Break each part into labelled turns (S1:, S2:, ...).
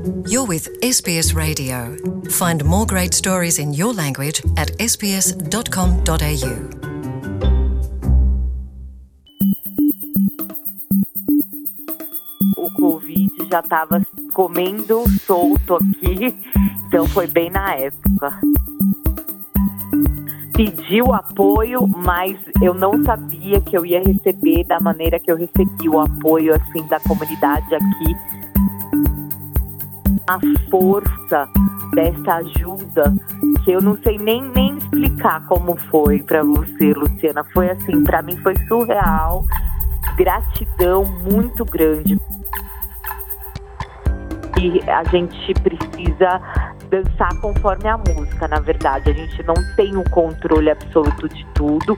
S1: You're with SBS Radio. Find more great stories in your language at sbs.com.au.
S2: O Covid já estava comendo solto aqui, então foi bem na época. Pedi o apoio, mas eu não sabia que eu ia receber da maneira que eu recebi o apoio assim da comunidade aqui. A força dessa ajuda, que eu não sei nem explicar como foi para você, Luciana. Foi assim, para mim foi surreal. Gratidão muito grande. E a gente precisa dançar conforme a música, na verdade. A gente não tem o controle absoluto de tudo.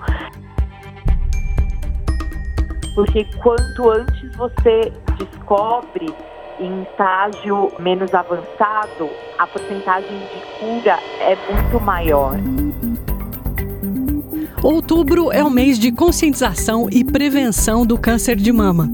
S2: Porque quanto antes você descobre em estágio menos avançado, a porcentagem de cura é muito maior.
S3: Outubro é o mês de conscientização e prevenção do câncer de mama.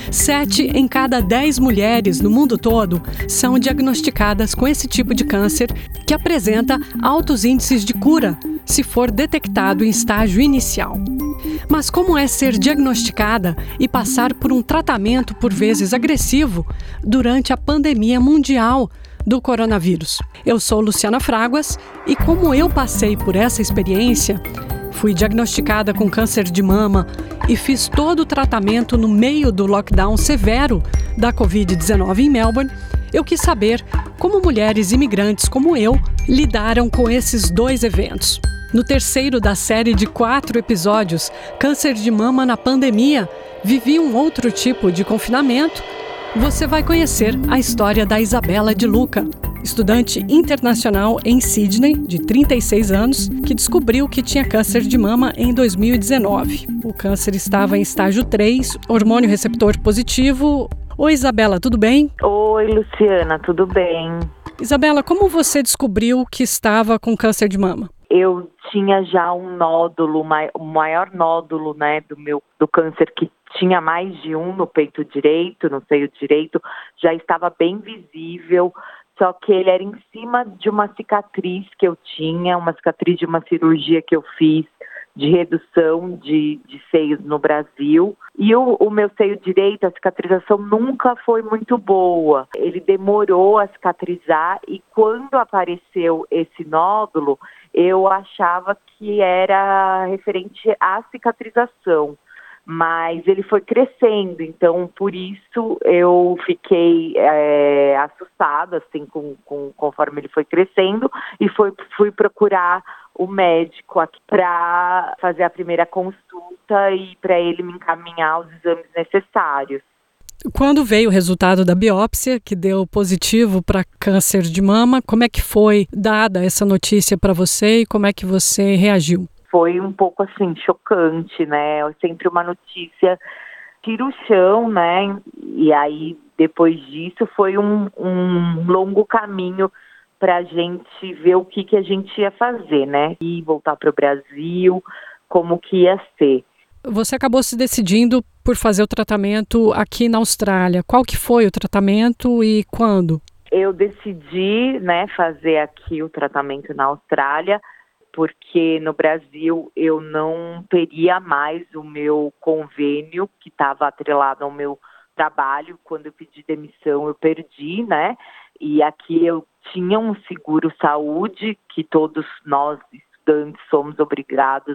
S3: 7 em cada 10 mulheres no mundo todo são diagnosticadas com esse tipo de câncer, que apresenta altos índices de cura se for detectado em estágio inicial. Mas como é ser diagnosticada e passar por um tratamento por vezes agressivo durante a pandemia mundial do coronavírus? Eu sou Luciana Fraguas e como eu passei por essa experiência, fui diagnosticada com câncer de mama e fiz todo o tratamento no meio do lockdown severo da Covid-19 em Melbourne, eu quis saber como mulheres imigrantes como eu lidaram com esses dois eventos. No terceiro da série de 4 episódios, Câncer de Mama na Pandemia, vivi um outro tipo de confinamento. Você vai conhecer a história da Isabela de Luca, estudante internacional em Sydney, de 36 anos, que descobriu que tinha câncer de mama em 2019. O câncer estava em estágio 3, hormônio receptor positivo. Oi, Isabela, tudo bem?
S2: Oi, Luciana, tudo bem?
S3: Isabela, como você descobriu que estava com câncer de mama?
S2: Eu tinha já um nódulo, o maior nódulo, né, do câncer, que tinha mais de um no peito direito, no seio direito, já estava bem visível, só que ele era em cima de uma cicatriz que eu tinha, uma cicatriz de uma cirurgia que eu fiz de redução de seios no Brasil. E o meu seio direito, a cicatrização nunca foi muito boa. Ele demorou a cicatrizar e quando apareceu esse nódulo, eu achava que era referente à cicatrização. Mas ele foi crescendo, então por isso eu fiquei assustada assim, conforme ele foi crescendo e fui procurar o médico aqui para fazer a primeira consulta e para ele me encaminhar os exames necessários.
S3: Quando veio o resultado da biópsia, que deu positivo para câncer de mama, como é que foi dada essa notícia para você e como é que você reagiu?
S2: Foi um pouco assim, chocante, né? Sempre uma notícia tira o chão, né? E aí, depois disso, foi um longo caminho para a gente ver o que a gente ia fazer, né? E voltar para o Brasil, como que ia ser.
S3: Você acabou se decidindo por fazer o tratamento aqui na Austrália. Qual que foi o tratamento e quando?
S2: Eu decidi, né, fazer aqui o tratamento na Austrália, porque no Brasil eu não teria mais o meu convênio que estava atrelado ao meu trabalho. Quando eu pedi demissão eu perdi, né? E aqui eu tinha um seguro-saúde que todos nós estudantes somos obrigados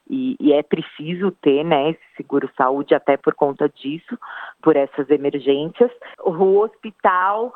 S2: e é preciso ter, né, esse seguro-saúde até por conta disso, por essas emergências. O hospital,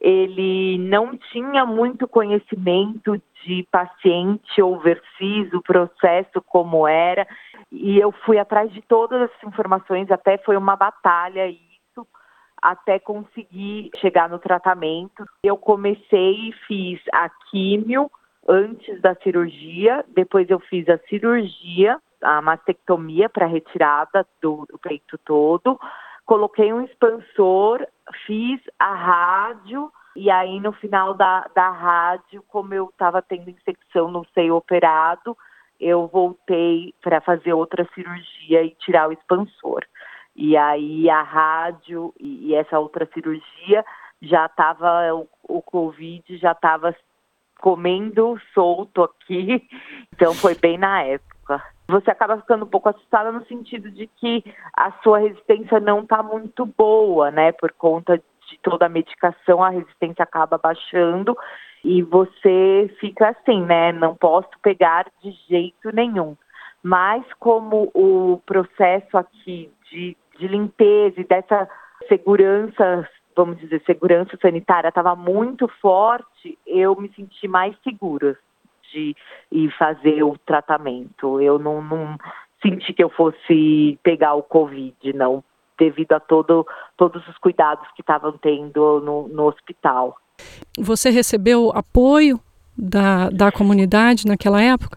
S2: ele não tinha muito conhecimento de paciente overseas, o processo como era, e eu fui atrás de todas essas informações, até foi uma batalha isso, até conseguir chegar no tratamento. Eu comecei e fiz a químio antes da cirurgia, depois eu fiz a cirurgia, a mastectomia para retirada do peito todo, coloquei um expansor, fiz a rádio e aí no final da rádio, como eu estava tendo infecção no seio operado, eu voltei para fazer outra cirurgia e tirar o expansor. E aí a rádio e essa outra cirurgia já estava, o Covid já estava comendo solto aqui, então foi bem na época. Você acaba ficando um pouco assustada no sentido de que a sua resistência não está muito boa, né? Por conta de toda a medicação, a resistência acaba baixando e você fica assim, né? Não posso pegar de jeito nenhum. Mas como o processo aqui de limpeza e dessa segurança, vamos dizer, segurança sanitária estava muito forte, eu me senti mais segura de ir fazer o tratamento. Eu não senti que eu fosse pegar o Covid, não, devido a todos os cuidados que estavam tendo no hospital.
S3: Você recebeu apoio da comunidade naquela época?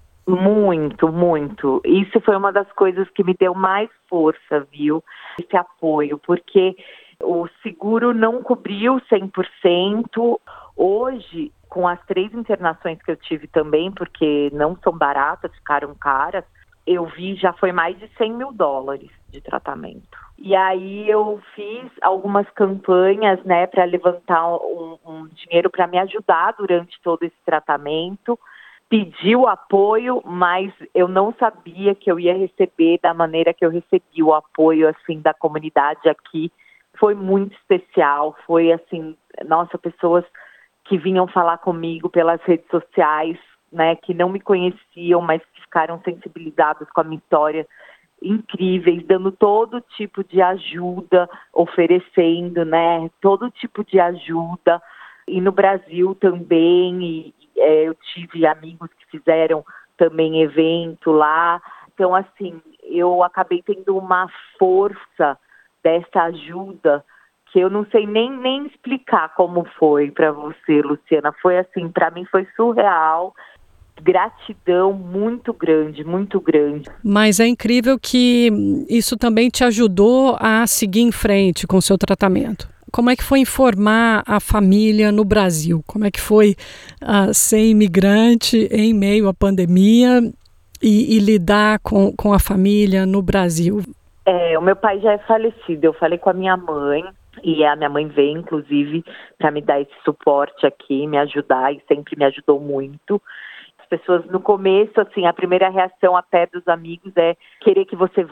S2: Muito, muito. Isso foi uma das coisas que me deu mais força, viu? Esse apoio, porque o seguro não cobriu 100%. Hoje, com as 3 internações que eu tive também, porque não são baratas, ficaram caras, eu vi já foi mais de $100 mil de tratamento. E aí eu fiz algumas campanhas, né, para levantar um dinheiro para me ajudar durante todo esse tratamento. Pedi o apoio, mas eu não sabia que eu ia receber da maneira que eu recebi o apoio, assim, da comunidade aqui. Foi muito especial, foi assim, nossa, pessoas que vinham falar comigo pelas redes sociais, né, que não me conheciam, mas que ficaram sensibilizados com a minha história, incríveis, dando todo tipo de ajuda, oferecendo, né, todo tipo de ajuda. E no Brasil também, eu tive amigos que fizeram também evento lá. Então, assim, eu acabei tendo uma força dessa ajuda que eu não sei nem explicar como foi para você, Luciana. Foi assim, para mim foi surreal. Gratidão muito grande, muito grande.
S3: Mas é incrível que isso também te ajudou a seguir em frente com o seu tratamento. Como é que foi informar a família no Brasil? Como é que foi ser imigrante em meio à pandemia e lidar com a família no Brasil?
S2: O meu pai já é falecido. Eu falei com a minha mãe, e a minha mãe veio, inclusive, para me dar esse suporte aqui, me ajudar, e sempre me ajudou muito. As pessoas, no começo, assim, a primeira reação até dos amigos é querer que você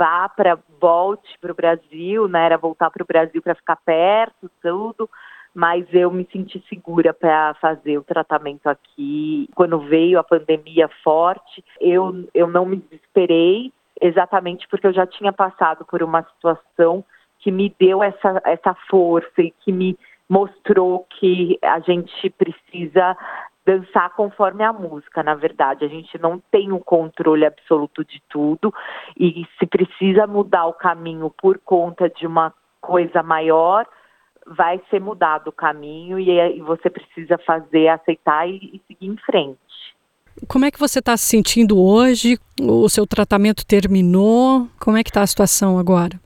S2: volte para o Brasil, né? Era voltar para o Brasil para ficar perto, tudo. Mas eu me senti segura para fazer o tratamento aqui. Quando veio a pandemia forte, eu não me desesperei, exatamente porque eu já tinha passado por uma situação que me deu essa força e que me mostrou que a gente precisa dançar conforme a música, na verdade. A gente não tem o controle absoluto de tudo e se precisa mudar o caminho por conta de uma coisa maior, vai ser mudado o caminho e você precisa aceitar e seguir em frente.
S3: Como é que você está se sentindo hoje? O seu tratamento terminou? Como é que está a situação agora?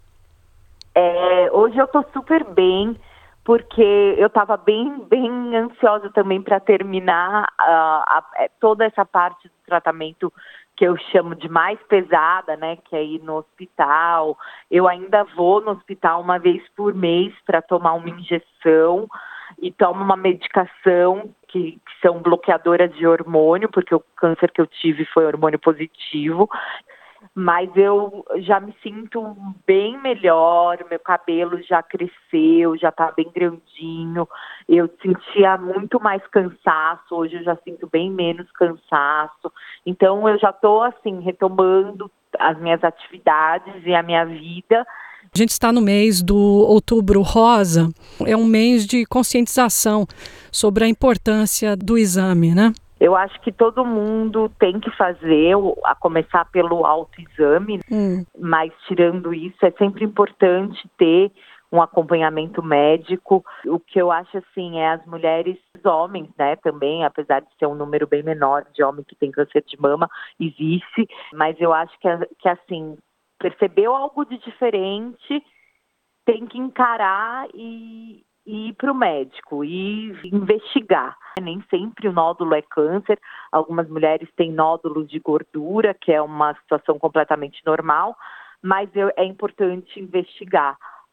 S2: Hoje eu estou super bem, porque eu estava bem ansiosa também para terminar toda essa parte do tratamento que eu chamo de mais pesada, né, que é ir no hospital. Eu ainda vou no hospital uma vez por mês para tomar uma injeção e tomo uma medicação que são bloqueadoras de hormônio, porque o câncer que eu tive foi hormônio positivo. Mas eu já me sinto bem melhor, meu cabelo já cresceu, já está bem grandinho, eu sentia muito mais cansaço, hoje eu já sinto bem menos cansaço, então eu já estou assim, retomando as minhas atividades e a minha vida.
S3: A gente está no mês do Outubro Rosa, é um mês de conscientização sobre a importância do exame, né?
S2: Eu acho que todo mundo tem que fazer, a começar pelo autoexame, mas tirando isso, é sempre importante ter um acompanhamento médico. O que eu acho, assim, é as mulheres, os homens, né, também, apesar de ser um número bem menor de homens que tem câncer de mama, existe, mas eu acho que assim, percebeu algo de diferente, tem que encarar e ir para o médico e investigar. Nem sempre o nódulo é câncer, algumas mulheres têm nódulos de gordura, que é uma situação completamente normal, mas é importante investigar.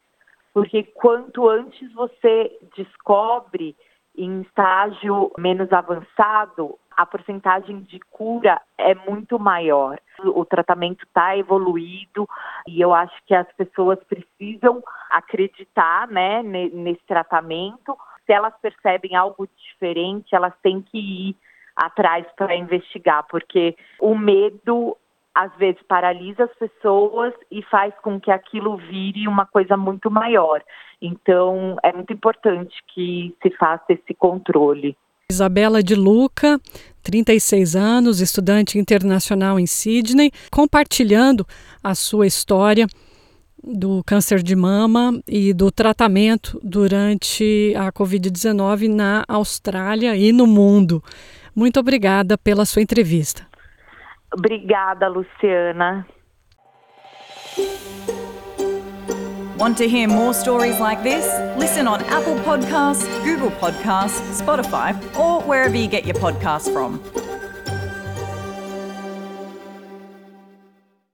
S2: porque quanto antes você descobre em estágio menos avançado, a porcentagem de cura é muito maior. O tratamento está evoluído e eu acho que as pessoas precisam acreditar, né, nesse tratamento. Se elas percebem algo diferente, elas têm que ir atrás para investigar, porque o medo às vezes paralisa as pessoas e faz com que aquilo vire uma coisa muito maior. Então, é muito importante que se faça esse controle.
S3: Isabela de Luca, 36 anos, estudante internacional em Sydney, compartilhando a sua história do câncer de mama e do tratamento durante a Covid-19 na Austrália e no mundo. Muito obrigada pela sua entrevista.
S2: Obrigada, Luciana.
S4: Want to hear more stories like this? Listen on Apple Podcasts, Google Podcasts, Spotify, or wherever you get your podcasts from.